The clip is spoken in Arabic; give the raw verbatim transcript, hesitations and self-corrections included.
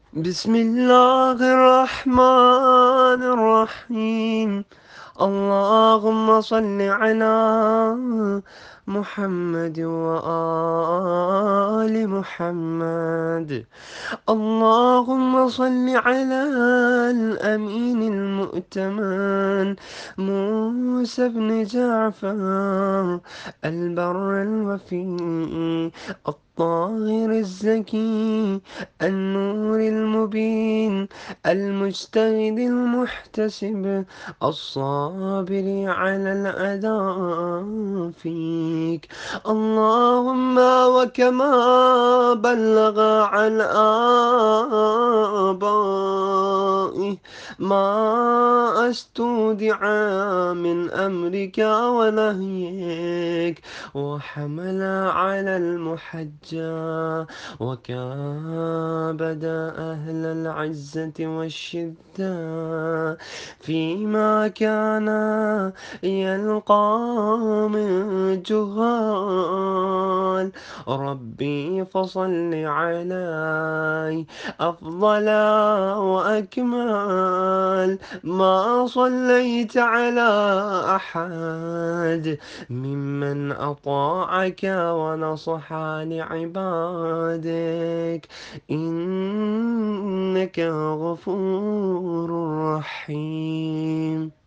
بسم الله الرحمن الرحيم. اللهم صل على محمد وآل محمد. اللهم صل على الأمين المؤتمن موسى بن جعفر البر الوفي الطاهر الزكي النور المبين المجتهد المحتسب الصابر على الأذى فيك. اللهم وكما بلغ عن آبائه ما استودع من أمرك ونهيك وحمل على المحجة وكابد أهل العزة والشدة فيما كان يلقى من جهال. ربي فصل علي أفضل وأكمل ما صليت على أحد ممن أطاعك ونصح لعبادك إنك غفور رحيم.